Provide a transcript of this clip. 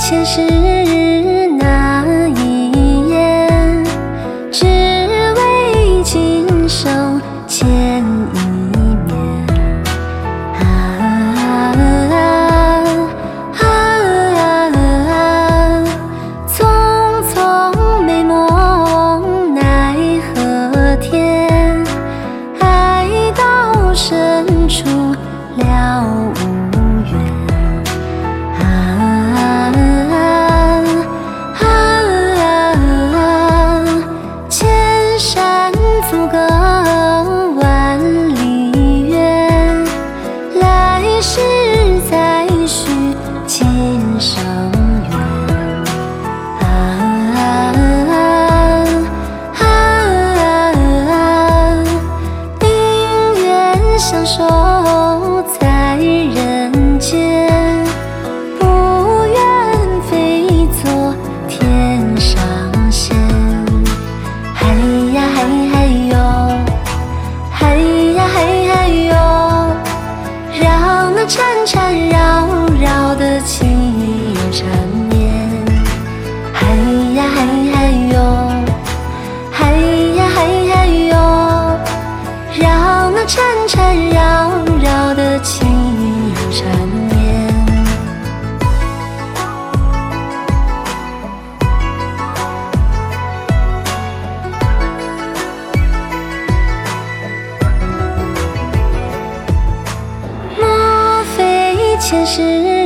前世那一眼，只为今生见一面。匆匆美梦奈何天，爱到深处了无缘。千山阻隔万里远，来世再续今生缘。宁愿相守在人间，不愿非做天上仙。嗨呀嗨嗨哟，嗨呀嗨嗨哟，让那缠缠绕绕的情意缠绵。嗨呀嗨嗨哟，嗨呀嗨嗨哟，让那缠缠绕绕的情意缠绵。莫非前世